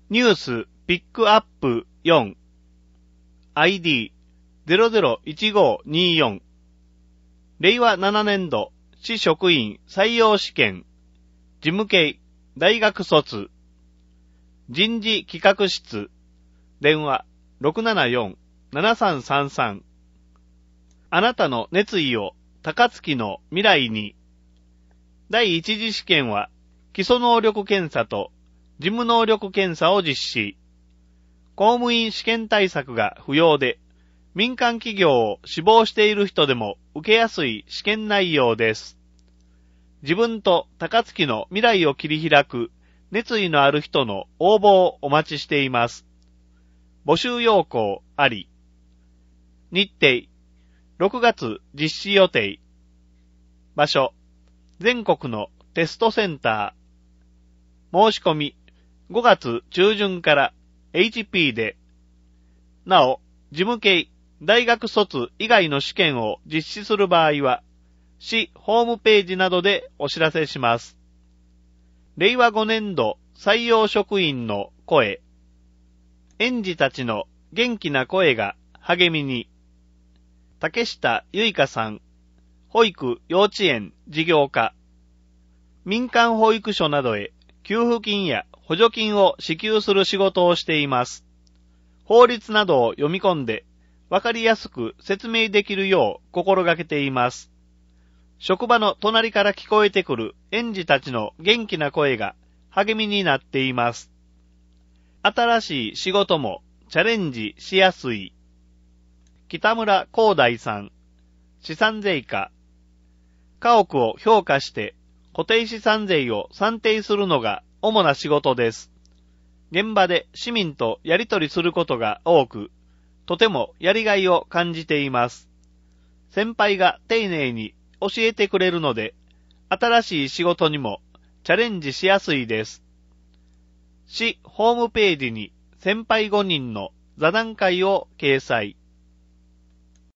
ニュースピックアップ4 ID001524 令和7年度市職員採用試験事務系大学卒人事企画室電話 674-7333 あなたの熱意を高槻の未来に。第一次試験は基礎能力検査と事務能力検査を実施。公務員試験対策が不要で、民間企業を志望している人でも受けやすい試験内容です。自分と高槻の未来を切り開く熱意のある人の応募をお待ちしています。募集要項あり。日程、6月実施予定。場所、全国のテストセンター。申し込み、5月中旬から HP で。なお、事務系、大学卒以外の試験を実施する場合は、市ホームページなどでお知らせします。令和5年度採用職員の声。園児たちの元気な声が励みに。竹下結香さん、保育幼稚園事業課。民間保育所などへ給付金や補助金を支給する仕事をしています。法律などを読み込んでわかりやすく説明できるよう心がけています。職場の隣から聞こえてくる園児たちの元気な声が励みになっています。新しい仕事もチャレンジしやすい。北村光大さん、資産税課。家屋を評価して固定資産税を算定するのが主な仕事です。現場で市民とやり取りすることが多く、とてもやりがいを感じています。先輩が丁寧に教えてくれるので、新しい仕事にもチャレンジしやすいです。市ホームページに先輩5人の座談会を掲載。